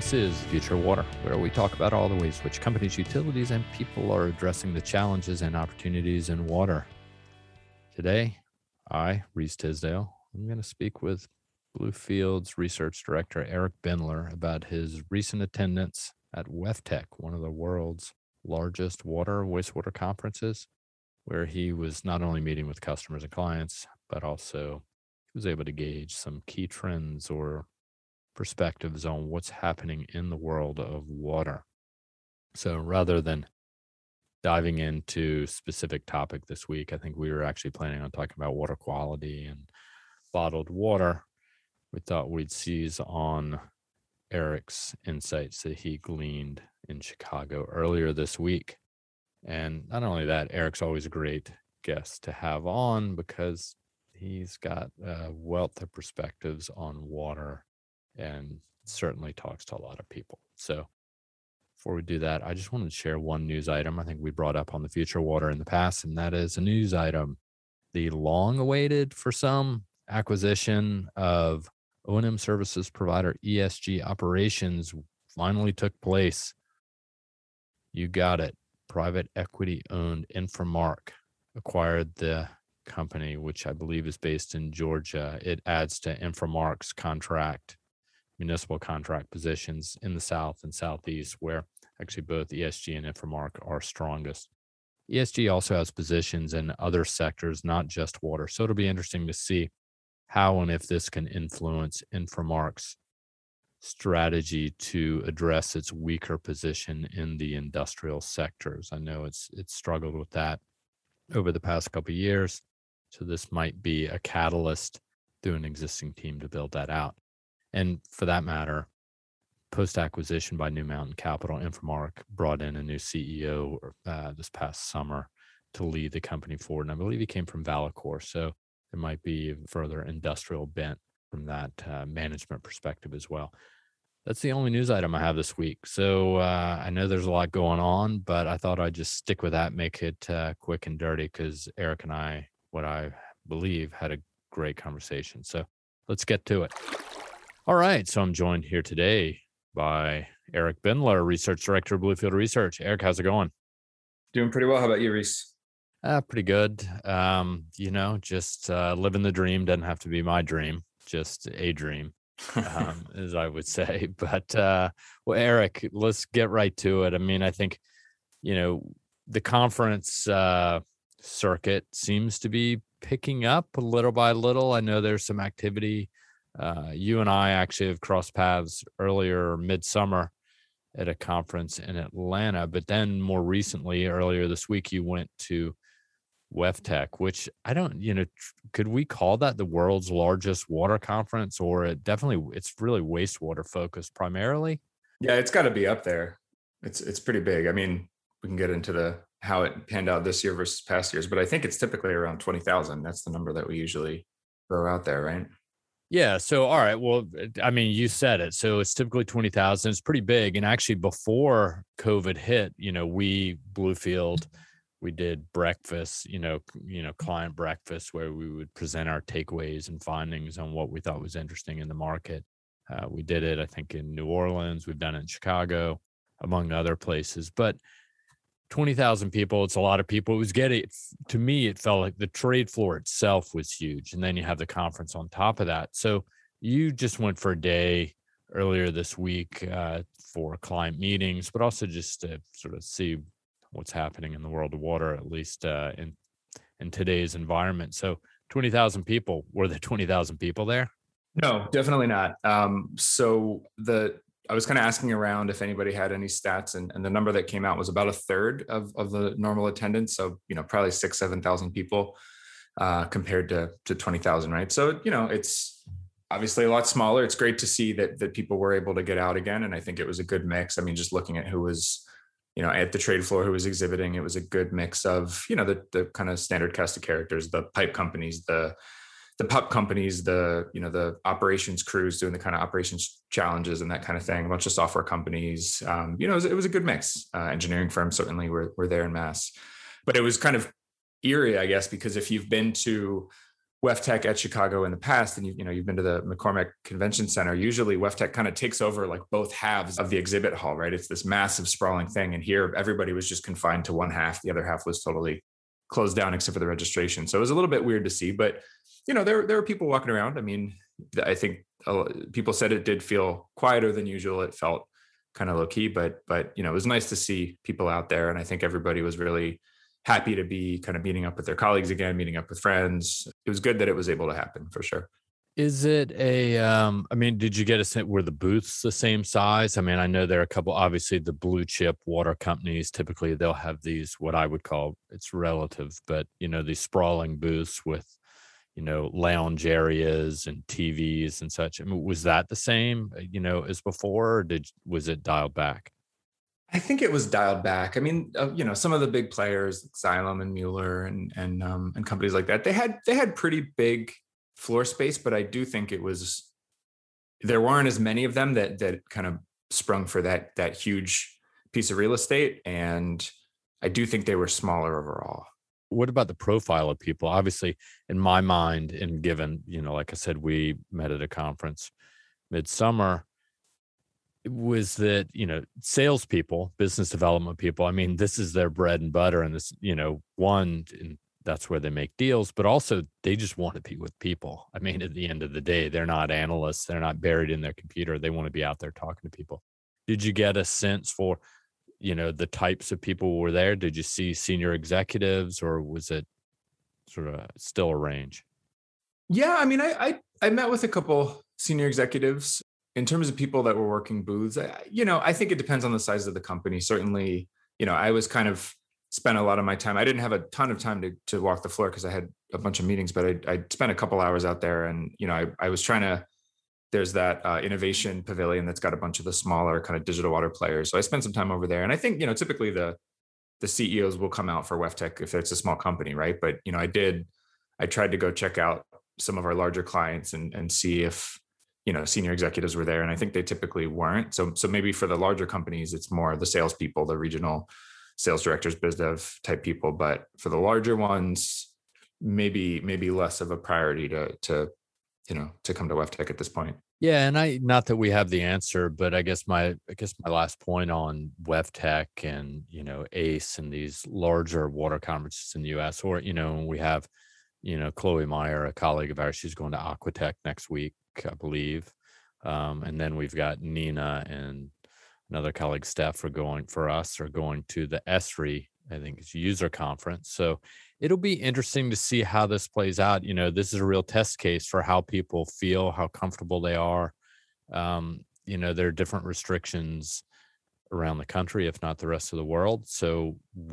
This is Future Water, where we talk about all the ways which companies, utilities, and people are addressing the challenges and opportunities in water. Today, I, Reese Tisdale, I'm going to speak with Bluefield's Research Director, Eric Bendler, about his recent attendance at WEFTEC, one of the world's largest water wastewater conferences, where he was not only meeting with customers and clients, but also he was able to gauge some key trends or perspectives on what's happening in the world of water. So rather than diving into specific topic this week, I think we were actually planning on talking about water quality and bottled water. We thought we'd seize on Eric's insights that he gleaned in Chicago earlier this week. And not only that, Eric's always a great guest to have on because he's got a wealth of perspectives on water and certainly talks to a lot of people. So before we do that, I just wanted to share one news item I think we brought up on the Future Water in the past, and that is a news item. The long-awaited, for some, acquisition of O&M services provider ESG Operations finally took place. You got it. Private equity-owned Inframark acquired the company, which I believe is based in Georgia. It adds to Inframark's municipal contract positions in the South and Southeast, where actually both ESG and Inframark are strongest. ESG also has positions in other sectors, not just water. So it'll be interesting to see how and if this can influence Inframark's strategy to address its weaker position in the industrial sectors. I know it's struggled with that over the past couple of years. So this might be a catalyst through an existing team to build that out. And for that matter, post-acquisition by New Mountain Capital, Inframark brought in a new CEO this past summer to lead the company forward. And I believe he came from Valacor. So there might be further industrial bent from that management perspective as well. That's the only news item I have this week. So I know there's a lot going on, but I thought I'd just stick with that, make it quick and dirty, because Eric and I, what I believe, had a great conversation. So let's get to it. All right. So I'm joined here today by Eric Bendler, Research Director of Bluefield Research. Eric, how's it going? Doing pretty well. How about you, Reese? Pretty good. Just living the dream. Doesn't have to be my dream, just a dream, as I would say. But, well, Eric, let's get right to it. I mean, I think, the conference circuit seems to be picking up little by little. I know there's some activity. You and I actually have crossed paths earlier midsummer at a conference in Atlanta, but then more recently, earlier this week, you went to WEFTEC, which I don't, could we call that the world's largest water conference, or it's really wastewater focused primarily? Yeah, it's got to be up there. It's pretty big. I mean, we can get into how it panned out this year versus past years, but I think it's typically around 20,000. That's the number that we usually throw out there, right? Yeah. So, all right. Well, I mean, you said it. So it's typically 20,000. It's pretty big. And actually before COVID hit, Bluefield, we did breakfast, client breakfast, where we would present our takeaways and findings on what we thought was interesting in the market. We did it, I think, in New Orleans. We've done it in Chicago, among other places. But 20,000 people, it's a lot of people. To me, it felt like the trade floor itself was huge. And then you have the conference on top of that. So you just went for a day earlier this week for client meetings, but also just to sort of see what's happening in the world of water, at least in today's environment. So 20,000 people, were there 20,000 people there? No, definitely not. I was kind of asking around if anybody had any stats, and the number that came out was about a third of the normal attendance. So, probably 7,000 people compared to 20,000, right? So, it's obviously a lot smaller. It's great to see that people were able to get out again. And I think it was a good mix. I mean, just looking at who was, at the trade floor, who was exhibiting, it was a good mix of, the kind of standard cast of characters, the pipe companies, the pup companies, the operations crews doing the kind of operations challenges and that kind of thing, a bunch of software companies. It was a good mix. Engineering firms certainly were there in mass, but it was kind of eerie, I guess, because if you've been to WEFTEC at Chicago in the past, and you've been to the McCormick Convention Center, usually WEFTEC kind of takes over like both halves of the exhibit hall, right? It's this massive sprawling thing. And here everybody was just confined to one half. The other half was totally closed down except for the registration. So it was a little bit weird to see, but there were people walking around. I mean, I think people said it did feel quieter than usual. It felt kind of low key, but it was nice to see people out there. And I think everybody was really happy to be kind of meeting up with their colleagues again, meeting up with friends. It was good that it was able to happen for sure. Is it I mean, did you get a sense, were the booths the same size? I mean, I know there are a couple, obviously the blue chip water companies, typically they'll have these, what I would call, it's relative, but these sprawling booths with, lounge areas and TVs and such. I mean, was that the same, as before, or was it dialed back? I think it was dialed back. I mean, some of the big players, like Xylem and Mueller and companies like that, they had pretty big floor space, but I do think there weren't as many of them that kind of sprung for that huge piece of real estate, and I do think they were smaller overall. What about the profile of people? Obviously, in my mind, and given, like I said, we met at a conference midsummer, was that, salespeople, business development people, I mean, this is their bread and butter. And this, and that's where they make deals, but also they just want to be with people. I mean, at the end of the day, they're not analysts. They're not buried in their computer. They want to be out there talking to people. Did you get a sense for, the types of people who were there? Did you see senior executives, or was it sort of still a range? Yeah. I mean, I met with a couple senior executives. In terms of people that were working booths, I think it depends on the size of the company. Certainly, I was kind of spent a lot of my time. I didn't have a ton of time to walk the floor because I had a bunch of meetings, but I spent a couple hours out there, and I was trying to. There's that innovation pavilion that's got a bunch of the smaller kind of digital water players. So I spent some time over there, and I think typically the CEOs will come out for WEFTEC if it's a small company, right? But I tried to go check out some of our larger clients and see if senior executives were there, and I think they typically weren't. So maybe for the larger companies, it's more the salespeople, the regional sales directors, biz dev type people. But for the larger ones, maybe less of a priority to come to WEFTEC at this point. Yeah, and not that we have the answer, but I guess my last point on WEFTEC and ACE and these larger water conferences in the U.S. or we have Chloe Meyer, a colleague of ours, she's going to Aquatech next week, I believe. And then we've got Nina and another colleague, Steph, are going to the ESRI, I think it's user conference. So it'll be interesting to see how this plays out. This is a real test case for how people feel, how comfortable they are. There are different restrictions around the country, if not the rest of the world. So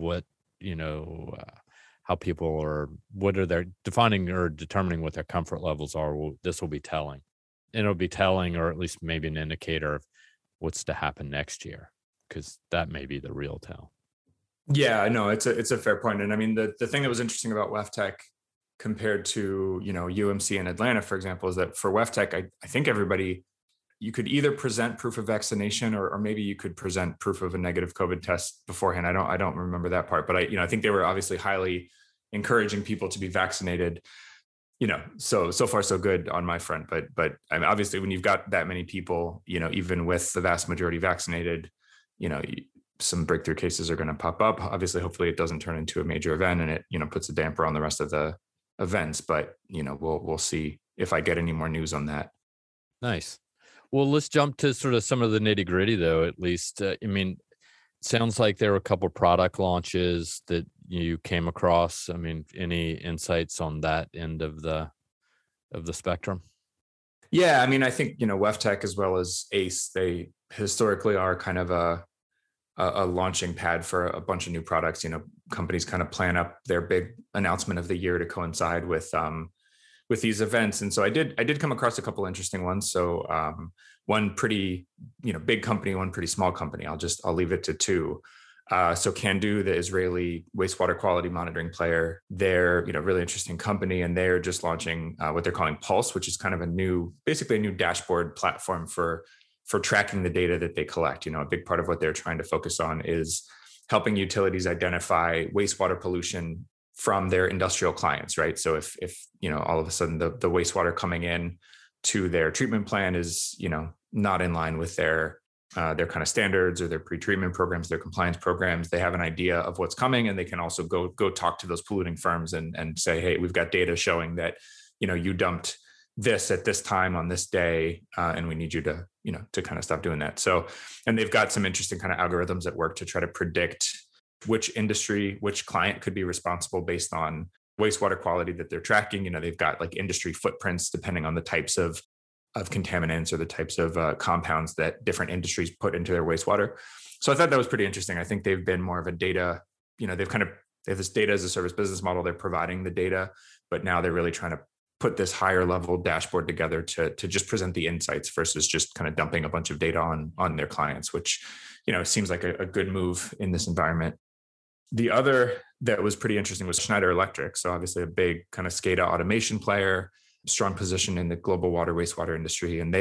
how people are, what are they defining or determining what their comfort levels are, this will be telling. And it'll be telling, or at least maybe an indicator of what's to happen next year, because that may be the real tell. Yeah, no, it's a fair point. And I mean, the thing that was interesting about WEFTEC compared to, UMC in Atlanta, for example, is that for WEFTEC, I think you could either present proof of vaccination or maybe you could present proof of a negative COVID test beforehand. I don't remember that part, but I think they were obviously highly encouraging people to be vaccinated. So far so good on my front, but I mean, obviously when you've got that many people, even with the vast majority vaccinated, some breakthrough cases are going to pop up. Obviously, hopefully it doesn't turn into a major event and it, puts a damper on the rest of the events, but we'll see if I get any more news on that. Nice. Well, let's jump to sort of some of the nitty gritty though, at least. I mean, it sounds like there were a couple of product launches that you came across. I mean, any insights on that end of the spectrum? Yeah. I mean, I think, WEFTEC as well as ACE, they historically are kind of a launching pad for a bunch of new products. Companies kind of plan up their big announcement of the year to coincide with these events. And so I did come across a couple interesting ones. So one pretty, big company, one pretty small company. I'll leave it to two. So Candu, the Israeli wastewater quality monitoring player, they're, really interesting company. And they're just launching what they're calling Pulse, which is kind of basically a new dashboard platform for tracking the data that they collect. A big part of what they're trying to focus on is helping utilities identify wastewater pollution from their industrial clients, right? So if all of a sudden the wastewater coming in to their treatment plan is not in line with their kind of standards or their pre-treatment programs, their compliance programs, they have an idea of what's coming, and they can also go talk to those polluting firms and say, hey, we've got data showing that you dumped this at this time on this day, and we need you to to kind of stop doing that. So, and they've got some interesting kind of algorithms at work to try to predict which industry, which client could be responsible based on wastewater quality that they're tracking. They've got like industry footprints depending on the types of contaminants or the types of compounds that different industries put into their wastewater. So I thought that was pretty interesting. I think they've been more of a data, they have this data as a service business model. They're providing the data, but now they're really trying to put this higher level dashboard together to just present the insights versus just kind of dumping a bunch of data on their clients, which, seems like a good move in this environment. The other that was pretty interesting was Schneider Electric. So obviously a big kind of SCADA automation player, strong position in the global water wastewater industry. And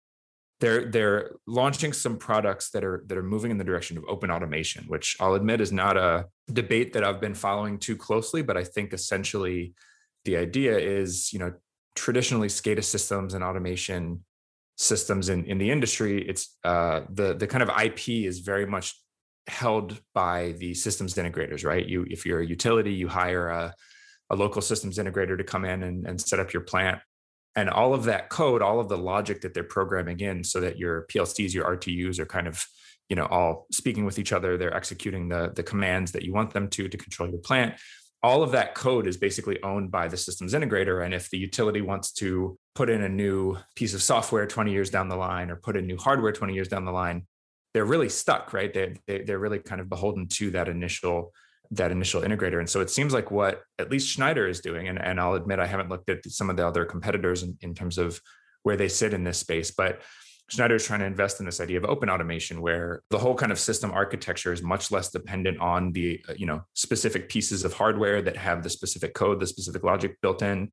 they're launching some products that are moving in the direction of open automation, which I'll admit is not a debate that I've been following too closely, but I think essentially the idea is, traditionally SCADA systems and automation systems in the industry, it's the kind of IP is very much held by the systems integrators, right? If you're a utility, you hire a local systems integrator to come in and set up your plant. And all of that code, all of the logic that they're programming in so that your PLCs, your RTUs are kind of, all speaking with each other. They're executing the commands that you want them to control your plant. All of that code is basically owned by the systems integrator. And if the utility wants to put in a new piece of software 20 years down the line or put in new hardware 20 years down the line, they're really stuck, right? They're really kind of beholden to that initial integrator. And so it seems like what at least Schneider is doing, and I'll admit I haven't looked at some of the other competitors in terms of where they sit in this space, but Schneider is trying to invest in this idea of open automation where the whole kind of system architecture is much less dependent on the specific pieces of hardware that have the specific code, the specific logic built in.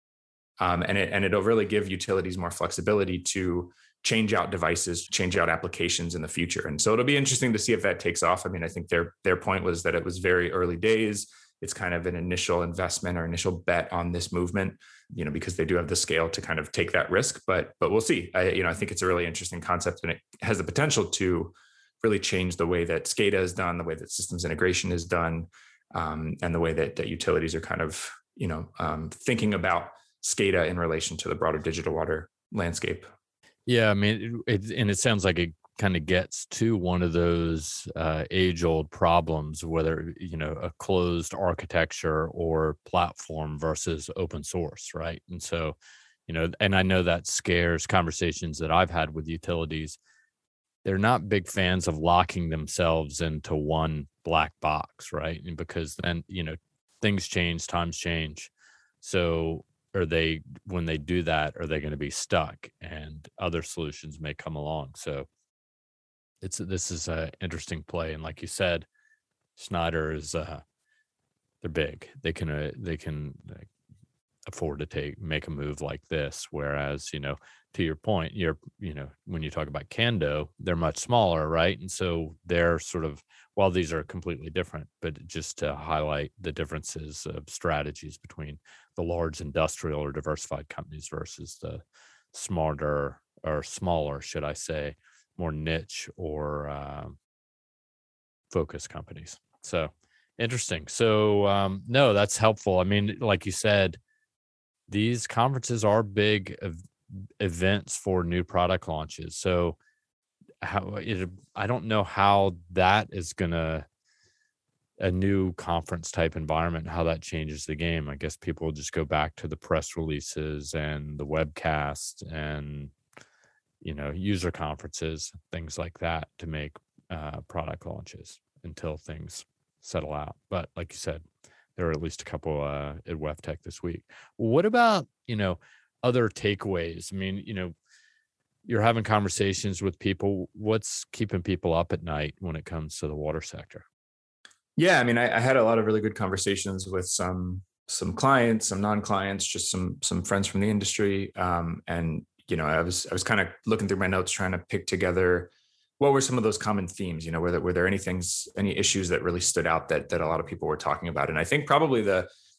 And it'll really give utilities more flexibility to change out devices, change out applications in the future. And so it'll be interesting to see if that takes off. I mean, I think their point was that it was very early days. It's kind of an initial investment or initial bet on this movement, because they do have the scale to kind of take that risk, but we'll see. I think it's a really interesting concept, and it has the potential to really change the way that SCADA is done, the way that systems integration is done, and the way that utilities are kind of, thinking about SCADA in relation to the broader digital water landscape. Yeah, I mean, it sounds like it kind of gets to one of those age-old problems, whether a closed architecture or platform versus open source, right? And so, and I know that scares conversations that I've had with utilities. They're not big fans of locking themselves into one black box, right? And because then things change, times change, so. When they do that, are they going to be stuck and other solutions may come along? So this is an interesting play. And like you said, Schneider is, they're big. They can afford to make a move like this. Whereas, to your point, when you talk about Kando, they're much smaller, right? And so they're sort of, while these are completely different, but just to highlight the differences of strategies between the large industrial or diversified companies versus the smarter or smaller, should I say, more niche or focused companies. So interesting. So no, that's helpful. I mean, like you said, these conferences are big events for new product launches. So I don't know how that is gonna, a new conference type environment, how that changes the game. I guess people will just go back to the press releases and the webcast and user conferences, things like that to make product launches until things settle out. But like you said, there are at least a couple at WEFTEC this week. What about other takeaways? I mean, you're having conversations with people. What's keeping people up at night when it comes to the water sector? Yeah, I mean, I had a lot of really good conversations with some clients, some non-clients, just some friends from the industry. And I was kind of looking through my notes, trying to pick together what were some of those common themes. Were there any issues that really stood out that a lot of people were talking about? And I think probably the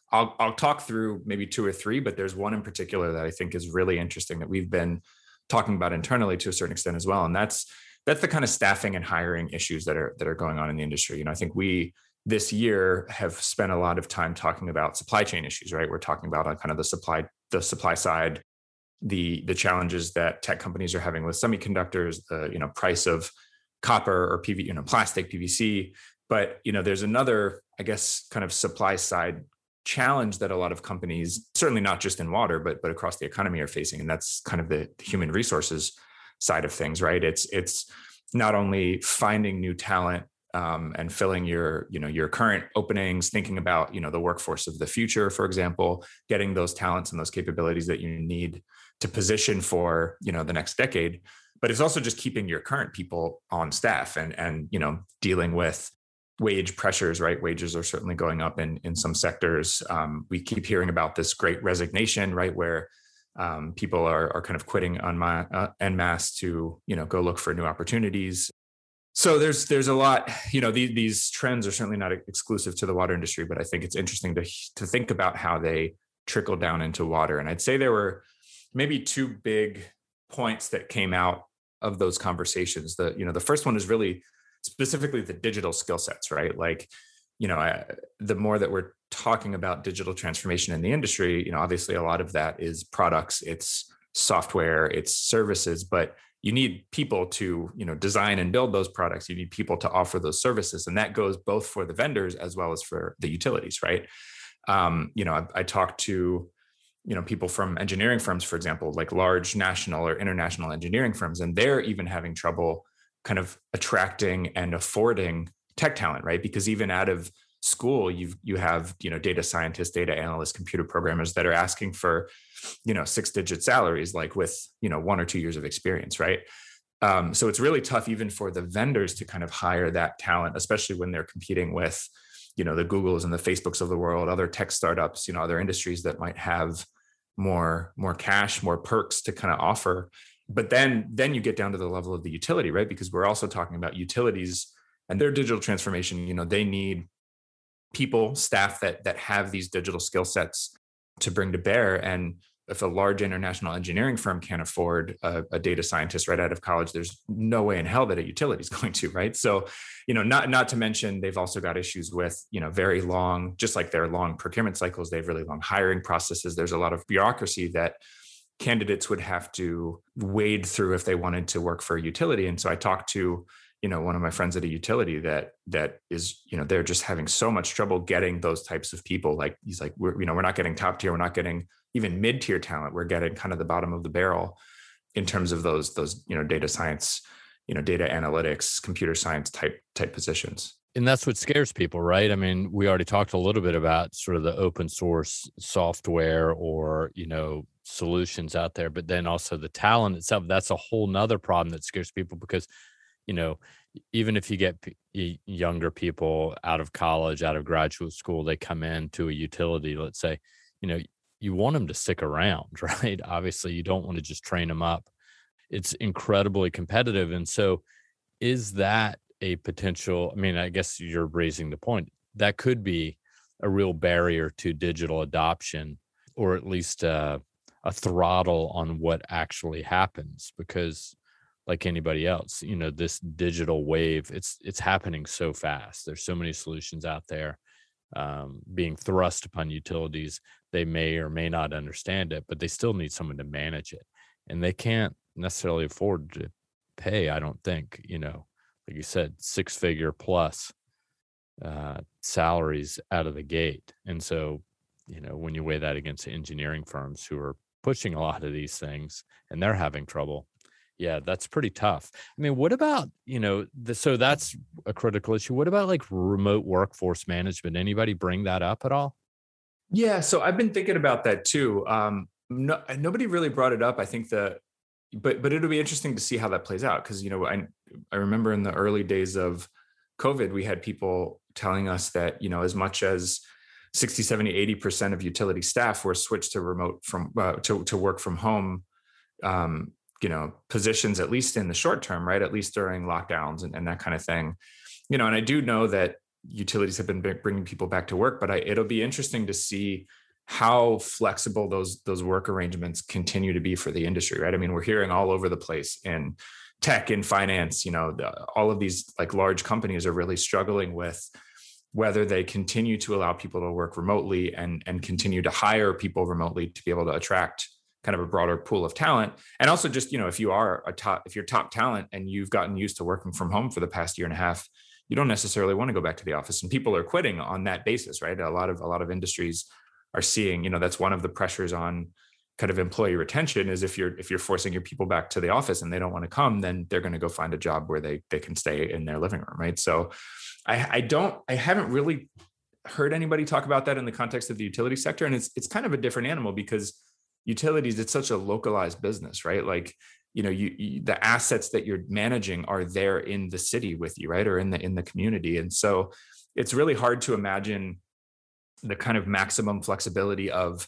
I'll talk through maybe two or three, but there's one in particular that I think is really interesting that we've been talking about internally to a certain extent as well. And that's the kind of staffing and hiring issues that are going on in the industry. I think we this year have spent a lot of time talking about supply chain issues, right? We're talking about on kind of the supply side, the challenges that tech companies are having with semiconductors, the price of copper or plastic, PVC. But there's another, I guess, kind of supply side challenge that a lot of companies, certainly not just in water, but across the economy, are facing, and that's kind of the human resources side of things, right? It's not only finding new talent and filling your current openings, thinking about the workforce of the future, for example, getting those talents and those capabilities that you need to position for the next decade. But it's also just keeping your current people on staff and dealing with wage pressures, right? Wages are certainly going up in some sectors. We keep hearing about this great resignation, right? Where people are kind of quitting en masse to go look for new opportunities. So there's a lot. These trends are certainly not exclusive to the water industry, but I think it's interesting to think about how they trickle down into water. And I'd say there were maybe two big points that came out of those conversations. The first one is really specifically the digital skill sets, right? Like, the more that we're talking about digital transformation in the industry, obviously a lot of that is products, it's software, it's services, but you need people to, design and build those products. You need people to offer those services. And that goes both for the vendors as well as for the utilities, right? I talked to, people from engineering firms, for example, like large national or international engineering firms, and they're even having trouble kind of attracting and affording tech talent, right? Because even out of school, you have data scientists, data analysts, computer programmers that are asking for 6-digit salaries, like with 1 or 2 years of experience, right? So it's really tough even for the vendors to kind of hire that talent, especially when they're competing with the Googles and the Facebooks of the world, other tech startups, other industries that might have more cash, more perks to kind of offer. But then you get down to the level of the utility, right? Because we're also talking about utilities and their digital transformation. They need people, staff that have these digital skill sets to bring to bear. And if a large international engineering firm can't afford a data scientist right out of college, there's no way in hell that a utility is going to, right? So, not to mention they've also got issues with, very long, just like their long procurement cycles, they have really long hiring processes. There's a lot of bureaucracy that candidates would have to wade through if they wanted to work for a utility. And so I talked to one of my friends at a utility that is, they're just having so much trouble getting those types of people. Like he's like, we're not getting top tier, we're not getting even mid-tier talent. We're getting kind of the bottom of the barrel in terms of those data science, data analytics, computer science type positions. And that's what scares people, right? I mean, we already talked a little bit about sort of the open source software or, solutions out there, but then also the talent itself. That's a whole nother problem that scares people because, even if you get younger people out of college, out of graduate school, they come into a utility, let's say, you want them to stick around, right? Obviously, you don't want to just train them up. It's incredibly competitive. And so is that a potential, I mean, I guess you're raising the point, that could be a real barrier to digital adoption, or at least a throttle on what actually happens, because like anybody else, this digital wave, it's happening so fast. There's so many solutions out there being thrust upon utilities. They may or may not understand it, but they still need someone to manage it. And they can't necessarily afford to pay, I don't think, like you said, 6-figure plus salaries out of the gate. And so, when you weigh that against engineering firms who are pushing a lot of these things and they're having trouble, yeah, that's pretty tough. I mean, what about, so that's a critical issue. What about like remote workforce management? Anybody bring that up at all? Yeah, so I've been thinking about that too. Nobody really brought it up. I think but it'll be interesting to see how that plays out. Because, I remember in the early days of COVID, we had people telling us that, as much as 60, 70, 80% of utility staff were switched to remote to work from home, positions, at least in the short term, right? At least during lockdowns and that kind of thing. And I do know that, utilities have been bringing people back to work, but it'll be interesting to see how flexible those work arrangements continue to be for the industry, right? I mean, we're hearing all over the place in tech and finance, all of these like large companies are really struggling with whether they continue to allow people to work remotely and continue to hire people remotely to be able to attract kind of a broader pool of talent. And also just, if you're top talent and you've gotten used to working from home for the past year and a half, you don't necessarily want to go back to the office, and people are quitting on that basis, right? A lot of industries are seeing, that's one of the pressures on kind of employee retention is if you're forcing your people back to the office and they don't want to come, then they're going to go find a job where they can stay in their living room, right? So I haven't really heard anybody talk about that in the context of the utility sector. And it's kind of a different animal because utilities, it's such a localized business, right? Like, the assets that you're managing are there in the city with you, right? Or in the community. And so it's really hard to imagine the kind of maximum flexibility of,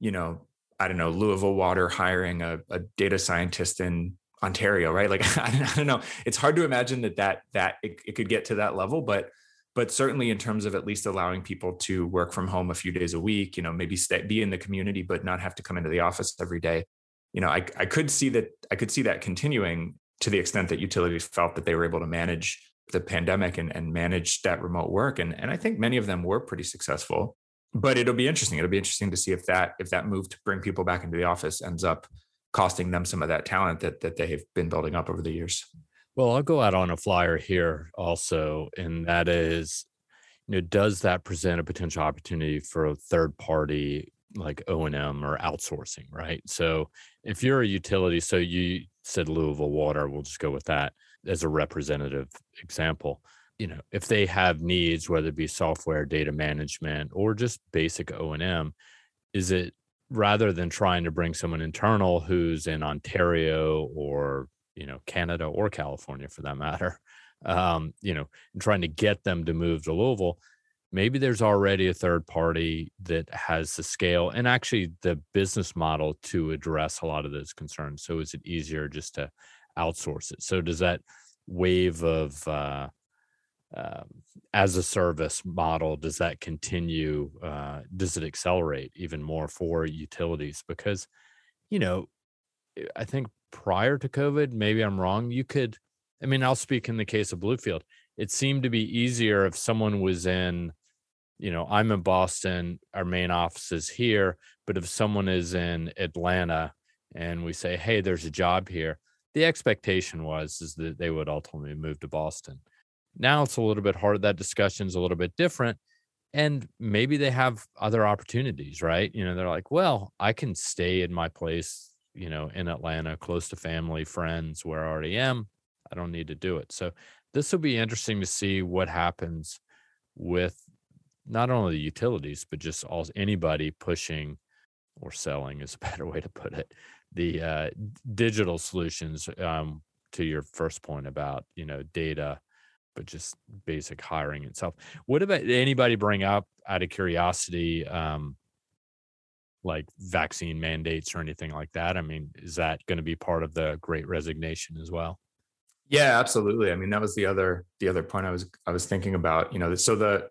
I don't know, Louisville Water hiring a data scientist in Ontario, right? Like, I don't know. It's hard to imagine that it could get to that level, but certainly in terms of at least allowing people to work from home a few days a week, maybe be in the community, but not have to come into the office every day. I could see that continuing to the extent that utilities felt that they were able to manage the pandemic and manage that remote work. And I think many of them were pretty successful. But it'll be interesting. It'll be interesting to see if that move to bring people back into the office ends up costing them some of that talent that they have been building up over the years. Well, I'll go out on a flyer here also, and that is, does that present a potential opportunity for a third party like O&M or outsourcing, right? So if you're a utility, so you said Louisville Water, we'll just go with that as a representative example. If they have needs, whether it be software, data management, or just basic O&M, is it rather than trying to bring someone internal who's in Ontario or, Canada or California for that matter, and trying to get them to move to Louisville, maybe there's already a third party that has the scale and actually the business model to address a lot of those concerns. So is it easier just to outsource it? So does that wave of as a service model, does that continue? Does it accelerate even more for utilities? Because, I think prior to COVID, maybe I'm wrong, I'll speak in the case of Bluefield. It seemed to be easier if someone was in, I'm in Boston, our main office is here, but if someone is in Atlanta and we say, hey, there's a job here, the expectation is that they would ultimately move to Boston. Now it's a little bit harder. That discussion's a little bit different. And maybe they have other opportunities, right? They're like, well, I can stay in my place, in Atlanta, close to family, friends, where I already am. I don't need to do it. So this will be interesting to see what happens with not only the utilities, but just anybody pushing or selling is a better way to put it, the digital solutions, to your first point about, data, but just basic hiring itself. What about anybody bring up, out of curiosity, like vaccine mandates or anything like that? I mean, is that going to be part of the Great Resignation as well? Yeah, absolutely. I mean, that was the other point I was thinking about. So the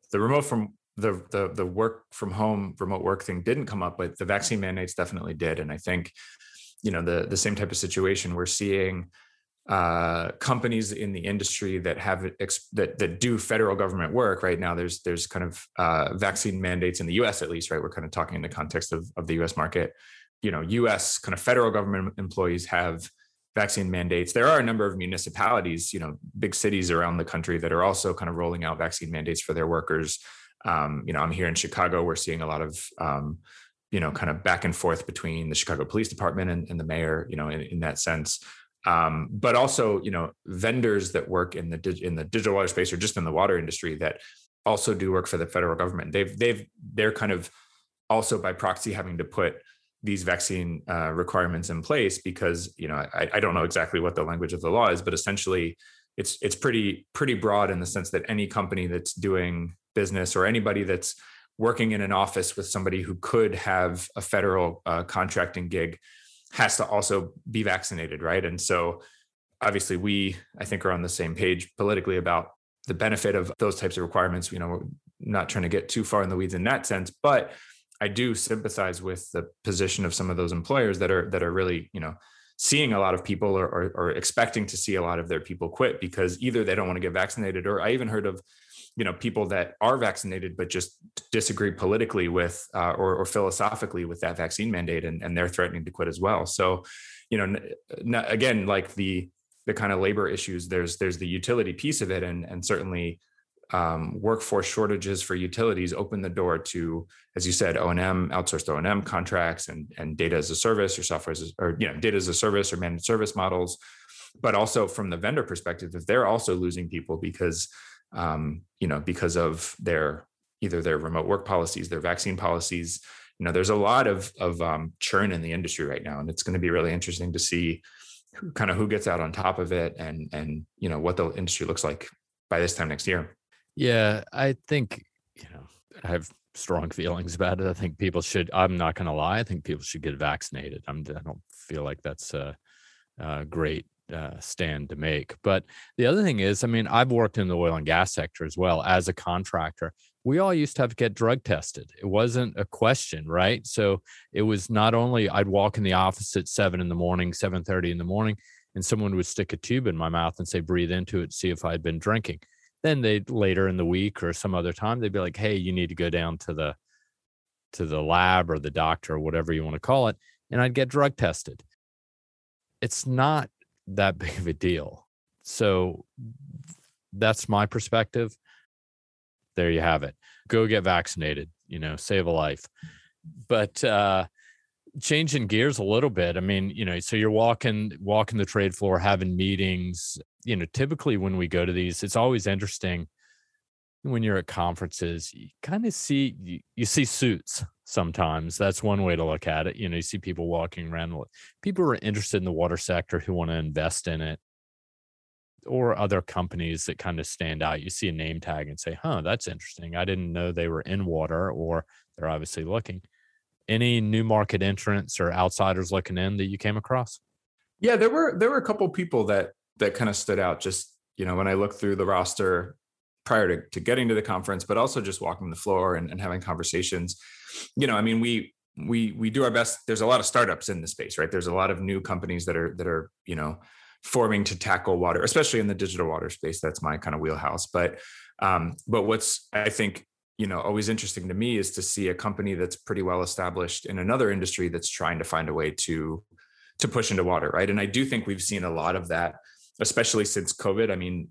work from home, remote work thing didn't come up, but the vaccine mandates definitely did. And I think, the same type of situation we're seeing. Companies in the industry that have that do federal government work right now. There's kind of vaccine mandates in the U.S. at least, right? We're kind of talking in the context of the U.S. market. U.S. kind of federal government employees have vaccine mandates. There are a number of municipalities, big cities around the country that are also kind of rolling out vaccine mandates for their workers. I'm here in Chicago. We're seeing a lot of kind of back and forth between the Chicago Police Department and the mayor, in that sense. But also, vendors that work in the digital water space or just in the water industry that also do work for the federal government. They're kind of also by proxy having to put these vaccine requirements in place because, I don't know exactly what the language of the law is, but essentially it's pretty broad in the sense that any company that's doing business or anybody that's working in an office with somebody who could have a federal contracting gig has to also be vaccinated, right? And so obviously I think are on the same page politically about the benefit of those types of requirements. We're not trying to get too far in the weeds in that sense, but I do sympathize with the position of some of those employers that are really, seeing a lot of people or expecting to see a lot of their people quit because either they don't want to get vaccinated, or I even heard of, people that are vaccinated but just disagree politically with or philosophically with that vaccine mandate, and they're threatening to quit as well. So, again, like the kind of labor issues, there's the utility piece of it, and certainly workforce shortages for utilities open the door to, as you said, O&M, outsourced O&M contracts, and data as a service or software data as a service or managed service models. But also from the vendor perspective, if they're also losing people because because of either their remote work policies, their vaccine policies, there's a lot of churn in the industry right now, and it's going to be really interesting to see who gets out on top of it, and what the industry looks like by this time next year. Yeah, I think, I have strong feelings about it. I think people should, I'm not going to lie, I think people should get vaccinated. I don't feel like that's a great stand to make. But the other thing is, I've worked in the oil and gas sector as well as a contractor. We all used to have to get drug tested. It wasn't a question, right? So it was not only I'd walk in the office at 7:30 in the morning, and someone would stick a tube in my mouth and say, breathe into it, see if I'd been drinking. Then they'd later in the week or some other time, they'd be like, hey, you need to go down to the lab or the doctor or whatever you want to call it. And I'd get drug tested. It's not that big of a deal. So that's my perspective. There you have it. Go get vaccinated, save a life. But changing gears a little bit. So you're walking the trade floor, having meetings. Typically when we go to these, it's always interesting when you're at conferences, you kind of see, you see suits sometimes. That's one way to look at it. You see people walking around. People who are interested in the water sector who want to invest in it, or other companies that kind of stand out. You see a name tag and say, that's interesting. I didn't know they were in water, or they're obviously looking. Any new market entrants or outsiders looking in that you came across? Yeah, there were a couple people that kind of stood out. Just when I looked through the roster prior to getting to the conference, but also just walking the floor and having conversations. We do our best. There's a lot of startups in the space, right? There's a lot of new companies that are forming to tackle water, especially in the digital water space. That's my kind of wheelhouse. But what's, I think, always interesting to me is to see a company that's pretty well established in another industry that's trying to find a way to push into water, right? And I do think we've seen a lot of that, especially since COVID.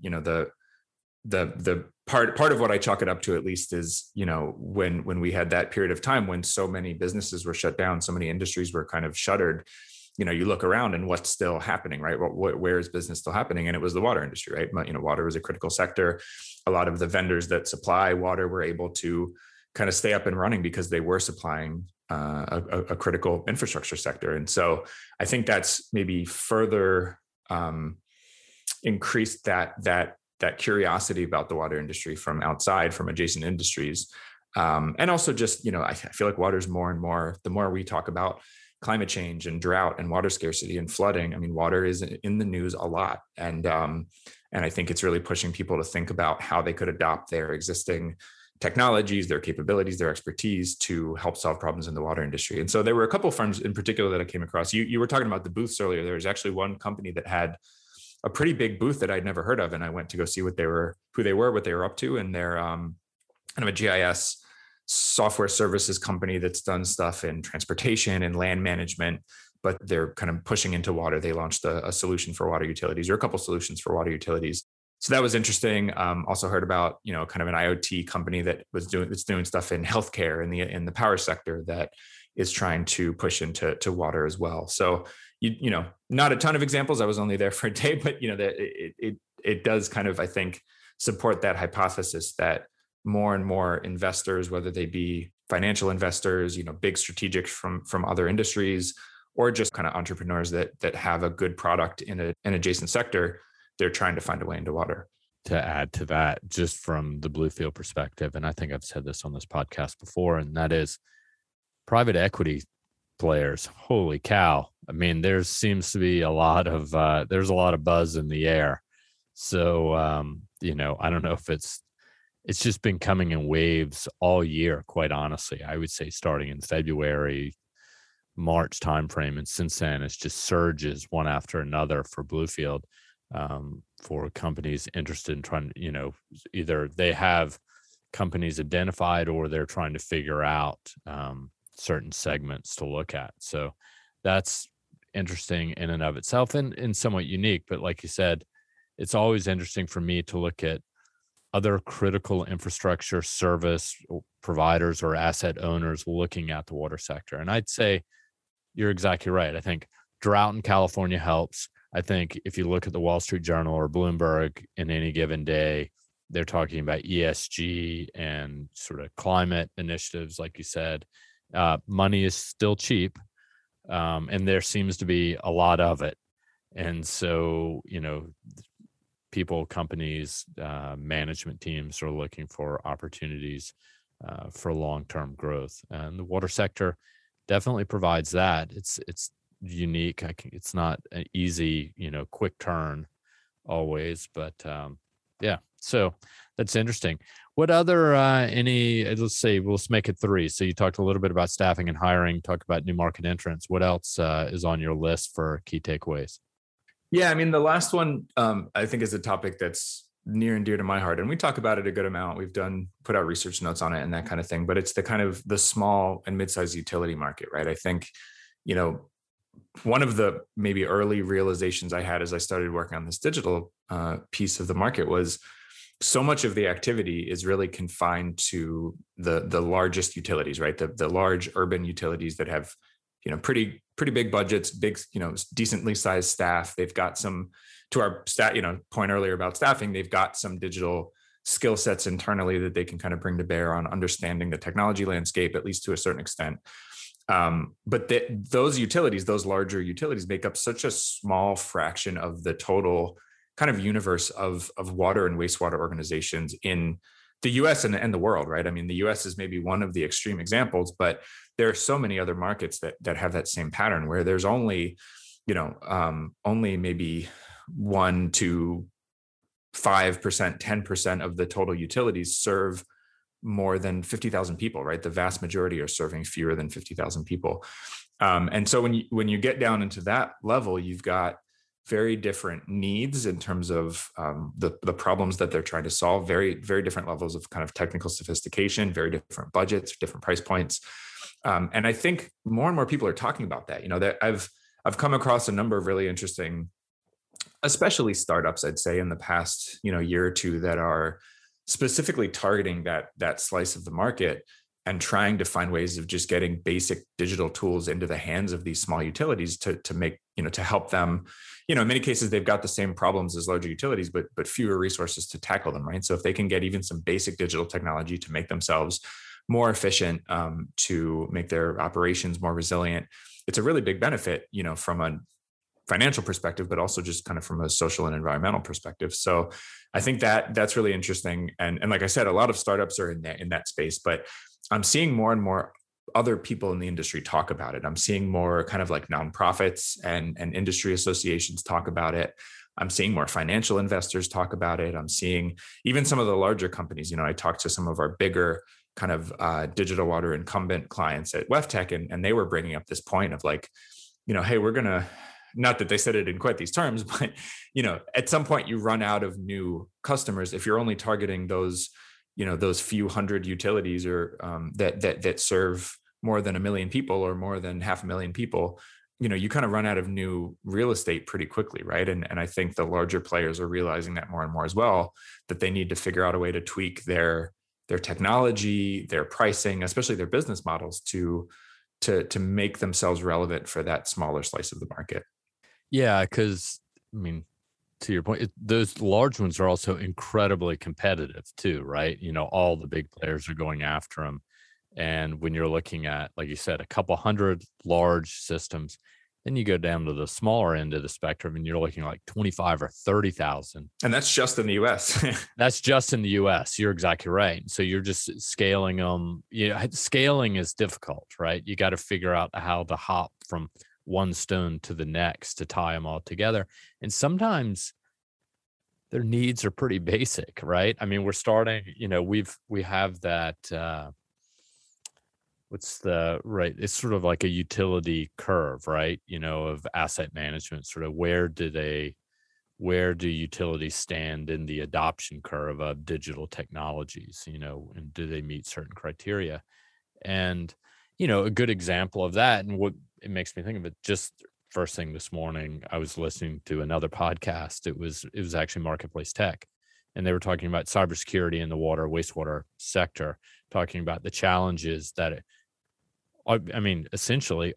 The part of what I chalk it up to, at least, is when we had that period of time when so many businesses were shut down, so many industries were kind of shuttered. You look around and what's still happening, right? Where is business still happening? And it was the water industry, right? Water was a critical sector. A lot of the vendors that supply water were able to kind of stay up and running because they were supplying a critical infrastructure sector. And so I think that's maybe further increased that curiosity about the water industry from outside, from adjacent industries. And also just, I feel like water is more and more, the more we talk about climate change and drought and water scarcity and flooding. Water is in the news a lot. And I think it's really pushing people to think about how they could adopt their existing technologies, their capabilities, their expertise to help solve problems in the water industry. And so there were a couple of firms in particular that I came across. You were talking about the booths earlier. There was actually one company that had a pretty big booth that I'd never heard of. And I went to go see who they were, what they were up to. And they're kind of a GIS software services company that's done stuff in transportation and land management, but they're kind of pushing into water. They launched a solution for water utilities, or a couple solutions for water utilities. So that was interesting. Also heard about, kind of an IoT company that's doing stuff in healthcare in the power sector that is trying to push into water as well. So, not a ton of examples. I was only there for a day, but that it does kind of, I think, support that hypothesis that more and more investors, whether they be financial investors, big strategics from other industries, or just kind of entrepreneurs that have a good product in an adjacent sector, they're trying to find a way into water. To add to that, just from the Bluefield perspective, and I think I've said this on this podcast before, and that is private equity players. Holy cow. There seems to be there's a lot of buzz in the air. So I don't know if it's just been coming in waves all year, quite honestly. I would say starting in February, March timeframe, and since then it's just surges one after another for Bluefield, for companies interested in trying to, either they have companies identified or they're trying to figure out certain segments to look at. So that's interesting in and of itself, and somewhat unique. But like you said, it's always interesting for me to look at other critical infrastructure service providers or asset owners looking at the water sector. And I'd say you're exactly right. I think drought in California helps. I think if you look at the Wall Street Journal or Bloomberg in any given day, they're talking about ESG and sort of climate initiatives, like you said. Money is still cheap, and there seems to be a lot of it. And so, people, companies, management teams are looking for opportunities for long-term growth. And the water sector definitely provides that. It's unique. It's not an easy, quick turn always, but yeah. So that's interesting. What other let's make it 3. So you talked a little bit about staffing and hiring, talked about new market entrants. What else is on your list for key takeaways? Yeah, I mean, the last one, I think, is a topic that's near and dear to my heart, and we talk about it a good amount. We've put out research notes on it and that kind of thing. But it's the small and mid-sized utility market, right? I think, one of the maybe early realizations I had as I started working on this digital piece of the market was so much of the activity is really confined to the largest utilities, right? The large urban utilities that have pretty big budgets, big, decently sized staff. They've got some, to our point earlier about staffing, they've got some digital skill sets internally that they can kind of bring to bear on understanding the technology landscape, at least to a certain extent. But those utilities, those larger utilities, make up such a small fraction of the total kind of universe of water and wastewater organizations in the US and the world, right? I mean, the US is maybe one of the extreme examples, but there are so many other markets that have that same pattern where there's only maybe 1 to 5%, 10% of the total utilities serve more than 50,000 people, right? The vast majority are serving fewer than 50,000 people. And so when you get down into that level, you've got very different needs in terms of the problems that they're trying to solve, very, very different levels of kind of technical sophistication, very different budgets, different price points. And I think more and more people are talking about that. That I've come across a number of really interesting, especially startups, I'd say, in the past, year or two that are specifically targeting that slice of the market and trying to find ways of just getting basic digital tools into the hands of these small utilities to make, to help them. In many cases, they've got the same problems as larger utilities, but fewer resources to tackle them, right? So if they can get even some basic digital technology to make themselves more efficient, to make their operations more resilient, it's a really big benefit, from a financial perspective, but also just kind of from a social and environmental perspective. So I think that's really interesting. And like I said, a lot of startups are in that space, but I'm seeing more and more other people in the industry talk about it. I'm seeing more kind of like nonprofits and industry associations talk about it. I'm seeing more financial investors talk about it. I'm seeing even some of the larger companies. I talked to some of our bigger kind of digital water incumbent clients at WEFTEC, and they were bringing up this point of like, hey, we're going to, not that they said it in quite these terms, but, at some point you run out of new customers if you're only targeting those few hundred utilities or that serve more than 1 million people or more than 500,000 people. You kind of run out of new real estate pretty quickly, right? And I think the larger players are realizing that more and more as well, that they need to figure out a way to tweak their technology, their pricing, especially their business models to make themselves relevant for that smaller slice of the market. Yeah, because to your point, those large ones are also incredibly competitive too, right? All the big players are going after them. And when you're looking at, like you said, a couple hundred large systems, then you go down to the smaller end of the spectrum and you're looking like 25 or 30,000. And that's just in the US. That's just in the US. You're exactly right. So you're just scaling them. Scaling is difficult, right? You got to figure out how to hop from one stone to the next to tie them all together. And sometimes their needs are pretty basic, right? I mean, we're starting, we have that, what's the right? It's sort of like a utility curve, right? Of asset management, sort of where do utilities stand in the adoption curve of digital technologies, and do they meet certain criteria? And, a good example of that, and what it makes me think of it, just first thing this morning, I was listening to another podcast. It was actually Marketplace Tech, and they were talking about cybersecurity in the water, wastewater sector, talking about the challenges that I mean, essentially,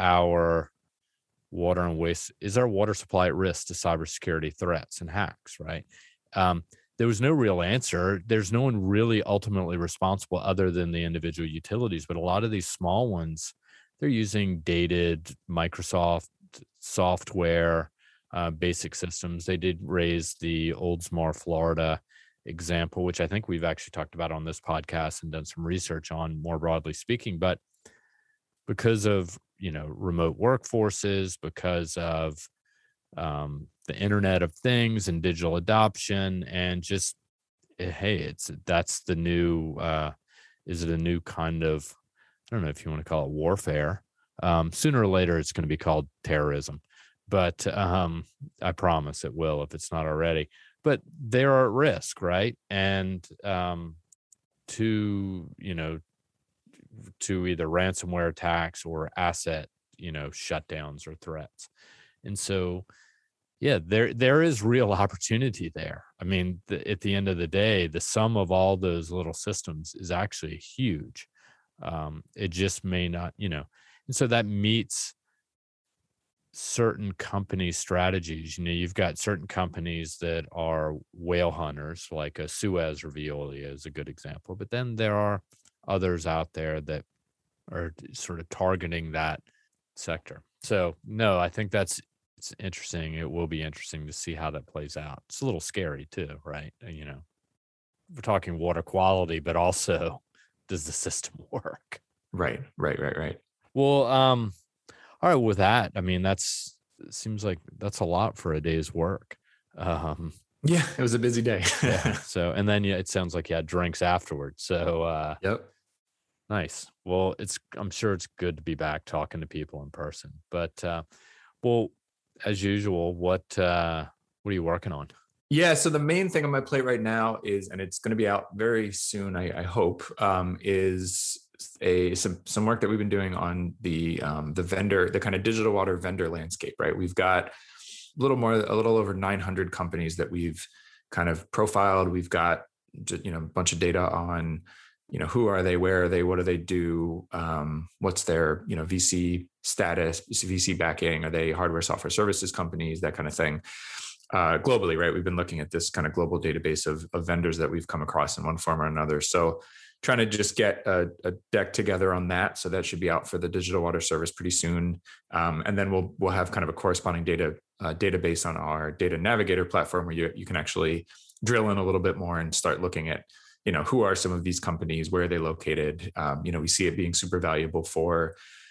is our water supply at risk to cybersecurity threats and hacks, right? There was no real answer. There's no one really ultimately responsible other than the individual utilities, but a lot of these small ones, they're using dated Microsoft software, basic systems. They did raise the Oldsmar, Florida example, which I think we've actually talked about on this podcast and done some research on, more broadly speaking. But because of remote workforces, because of the Internet of Things and digital adoption, and just hey, that's the new is it a new kind of, I don't know if you want to call it warfare. Sooner or later, it's going to be called terrorism, but I promise it will if it's not already. But they are at risk, right? And to to either ransomware attacks or asset, shutdowns or threats. And so, yeah, there is real opportunity there. I mean, at the end of the day, the sum of all those little systems is actually huge. It just may not, and so that meets certain company strategies. You've got certain companies that are whale hunters, like a Suez or Veolia is a good example. But then there are others out there that are sort of targeting that sector. So no, I think it's interesting. It will be interesting to see how that plays out. It's a little scary too, right? We're talking water quality, but also, does the system work? Right. Well, all right, with that, I mean, it seems like that's a lot for a day's work. Yeah, it was a busy day. Yeah. So, and then it sounds like you had drinks afterwards. So, Yep. nice. Well, I'm sure it's good to be back talking to people in person. But, well, as usual, what are you working on? Yeah, so the main thing on my plate right now is, and it's going to be out very soon, I hope, is some work that we've been doing on the kind of digital water vendor landscape. Right, we've got a little over 900 companies that we've kind of profiled. We've got a bunch of data on who are they, where are they, what do they do, what's their VC status, VC backing, are they hardware software services companies, that kind of thing. Globally, right? We've been looking at this kind of global database of vendors that we've come across in one form or another. So trying to just get a deck together on that. So that should be out for the digital water service pretty soon. And then we'll have kind of a corresponding database on our data navigator platform where you can actually drill in a little bit more and start looking at, who are some of these companies, where are they located? We see it being super valuable for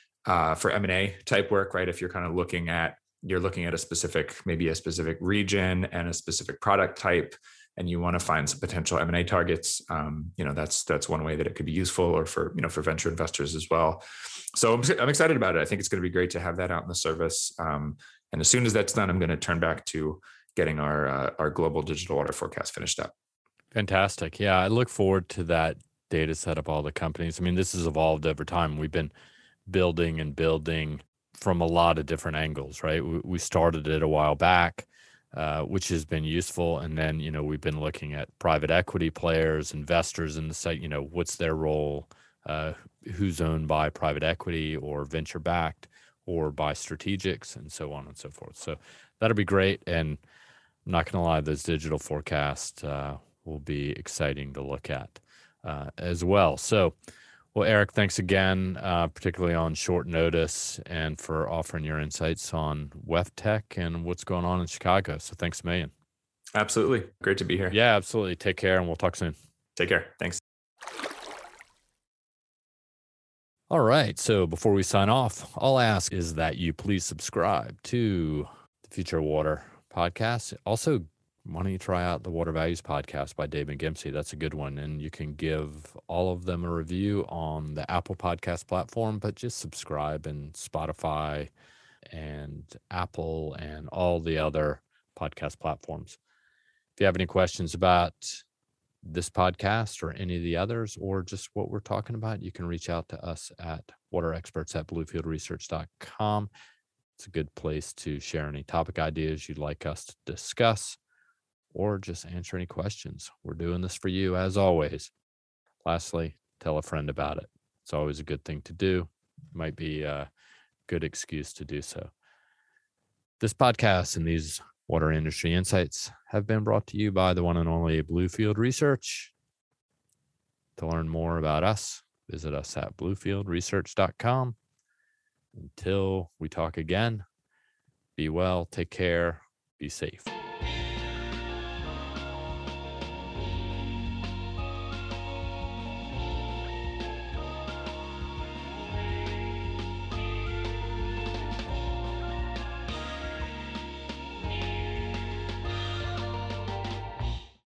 M&A type work, right? If you're kind of looking at maybe a specific region and a specific product type, and you want to find some potential M&A targets, that's one way that it could be useful, or for venture investors as well. So I'm excited about it. I think it's going to be great to have that out in the service. And as soon as that's done, I'm going to turn back to getting our global digital water forecast finished up. Fantastic. Yeah, I look forward to that data set of all the companies. I mean, this has evolved over time. We've been building and building from a lot of different angles, right? We started it a while back, which has been useful. And then, we've been looking at private equity players, investors in the site, what's their role, who's owned by private equity or venture backed or by strategics, and so on and so forth. So that'll be great. And I'm not going to lie, those digital forecasts will be exciting to look at as well. So, well, Eric, thanks again, particularly on short notice, and for offering your insights on WEFTEC and what's going on in Chicago. So thanks a million. Absolutely. Great to be here. Yeah, absolutely. Take care, and we'll talk soon. Take care. Thanks. All right. So before we sign off, all I ask is that you please subscribe to the Future of Water podcast. Also, why don't you try out the Water Values Podcast by Dave McGimsey? That's a good one. And you can give all of them a review on the Apple Podcast platform, but just subscribe in Spotify and Apple and all the other podcast platforms. If you have any questions about this podcast or any of the others, or just what we're talking about, you can reach out to us at waterexperts@bluefieldresearch.com. It's a good place to share any topic ideas you'd like us to discuss, or just answer any questions. We're doing this for you, as always. Lastly, tell a friend about it. It's always a good thing to do. Might be a good excuse to do so. This podcast and these water industry insights have been brought to you by the one and only Bluefield Research. To learn more about us, visit us at bluefieldresearch.com. Until we talk again, be well, take care, be safe.